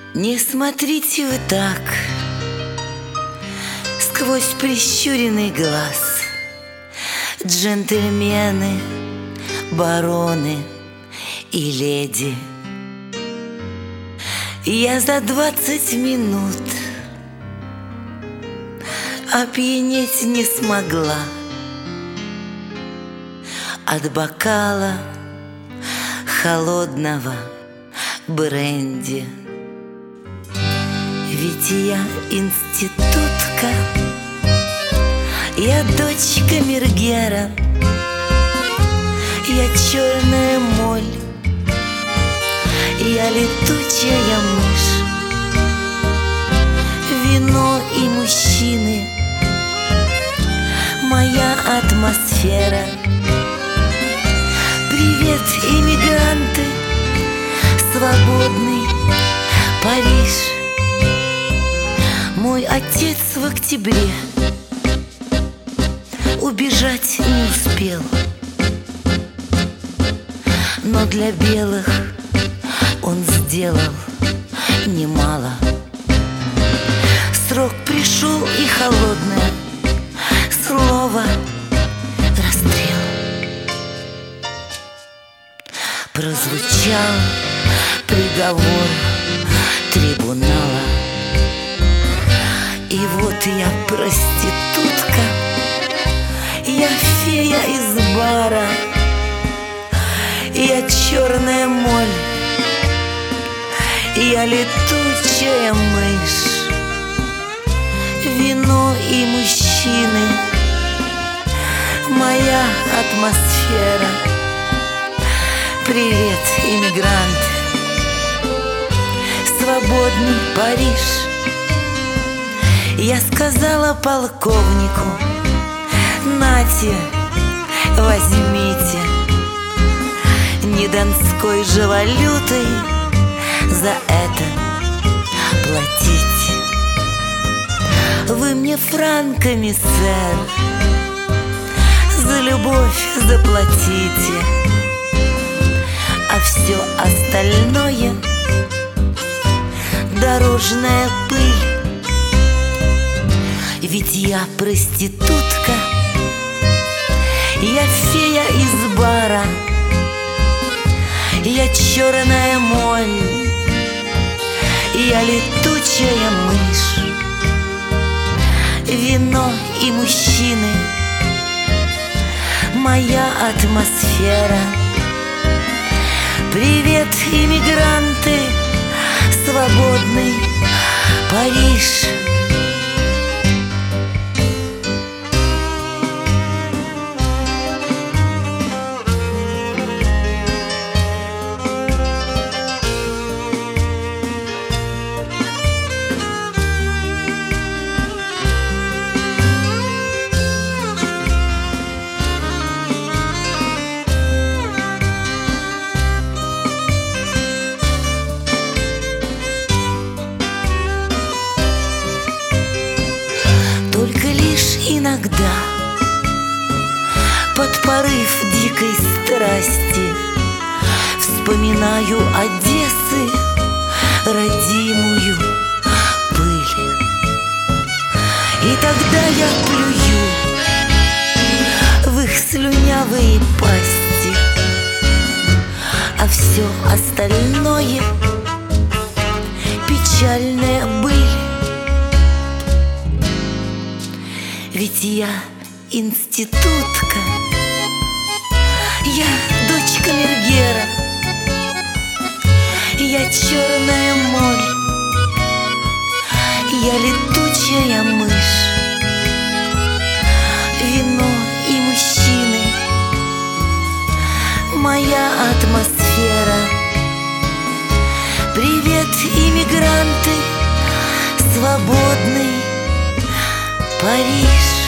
Не смотрите вы так сквозь прищуренный глаз, джентльмены, бароны и леди. Я за 20 минут опьянеть не смогла от бокала холодного бренди. Ведь я институтка, я дочь камергера, я черная моль, я летучая мышь. Вино и мужчины — моя атмосфера. Привет, иммигранты, свободный Париж. Мой отец в октябре убежать не успел, но для белых он сделал немало. Срок пришел, и холодное слово — расстрел. Прозвучал приговор трибунала. И вот я проститутка, я фея из бара, я черная моль, я летучая мышь. Вино и мужчины — моя атмосфера. Привет, иммигрант, свободный Париж. Я сказала полковнику: нате, возьмите, не донской же валютой за это платите. Вы мне франками, сэр, за любовь заплатите, а все остальное — дорожная пыль. Ведь я проститутка, я фея из бара, я черная моль, я летучая мышь. Вино и мужчины — моя атмосфера. Привет, иммигранты, свободный Париж. Только лишь иногда, под порыв дикой страсти, вспоминаю Одессы родимую пыль. И тогда я плюю в их слюнявые пасти, а все остальное — печальная быль. Ведь я институтка, я дочь камергера, я черная моль, я летучая мышь. Вино и мужчины — моя атмосфера. Привет, иммигранты, свободный Париж.